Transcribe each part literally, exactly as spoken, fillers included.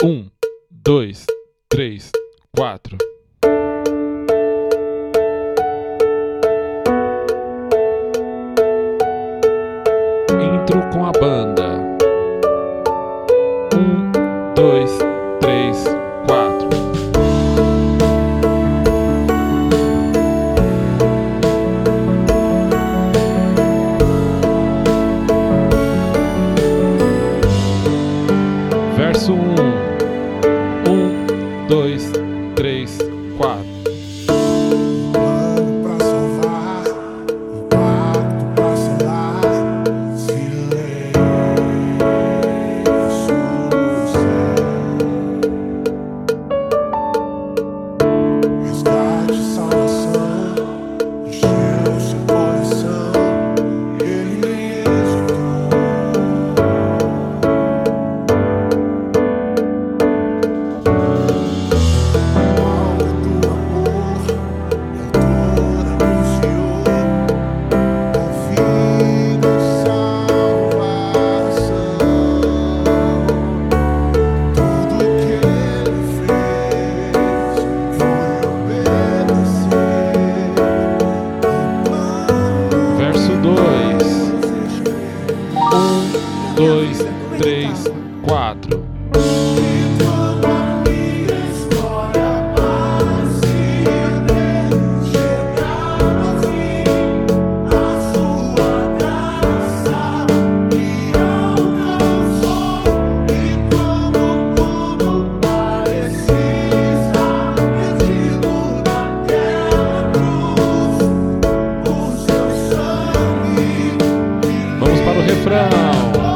Um, dois, três, quatro. Intro com a banda. Um, dois, três, quatro. Verso um. Um, dois, três, quatro. Plano pra salvar, um pacto pra selar, silêncio no céu. Resgate, salvação, encheu seu coração, ele nem hesitou. Dois, três, quatro. Vamos para o refrão.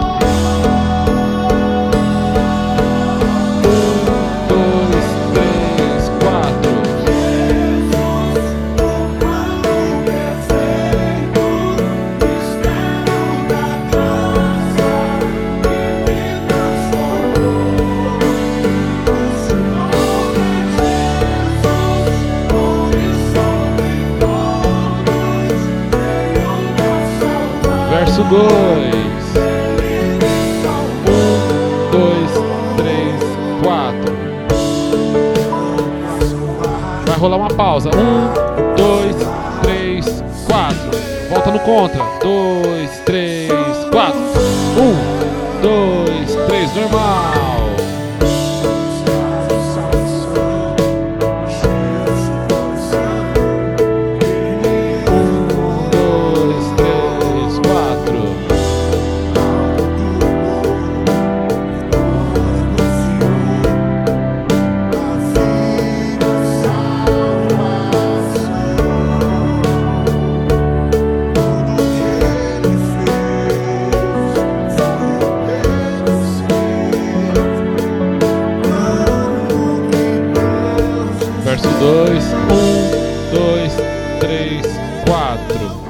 Verso dois. Um, dois, três, quatro. Vai rolar uma pausa. Um, dois, três, quatro. Volta no contra. Dois, três, quatro. Um, dois, três, normal. Verso dois, um, dois, três, quatro.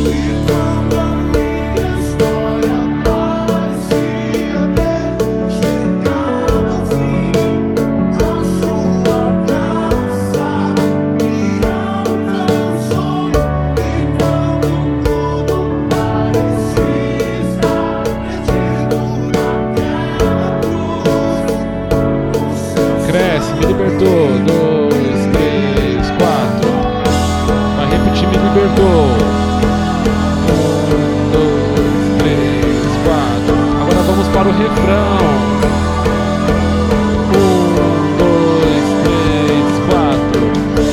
Cresce, me libertou. Dois, três, quatro. Vai repetir, me libertou. Um, dois, três, quatro. Agora vamos para o refrão. Um, dois, três, quatro.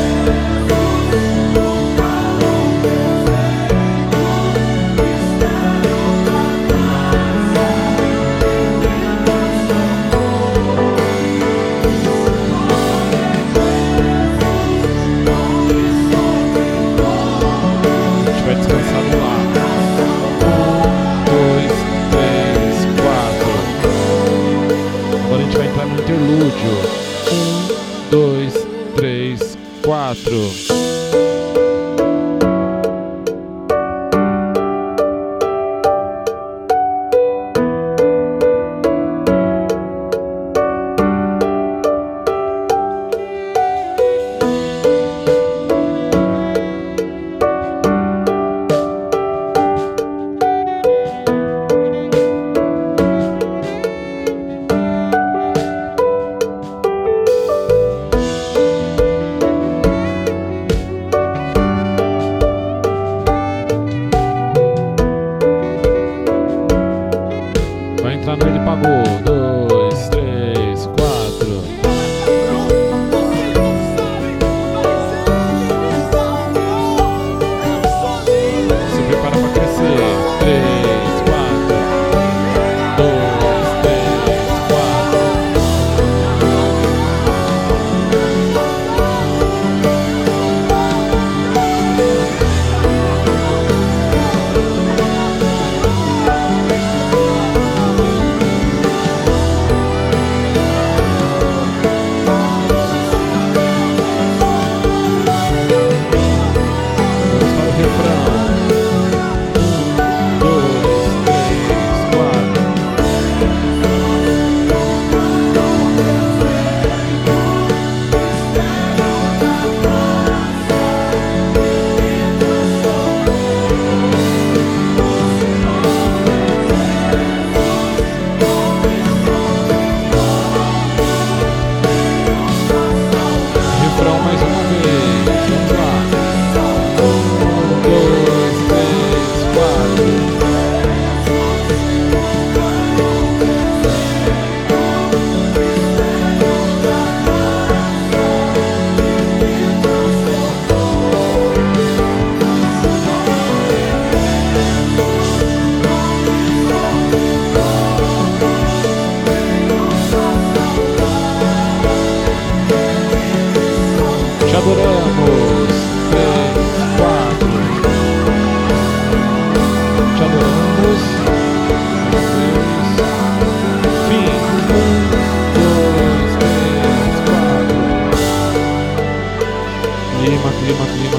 Vai descansar no ar. Um, dois, três, quatro. Agora a gente vai entrar no interlúdio. Um, dois, três, quatro. clima, clima.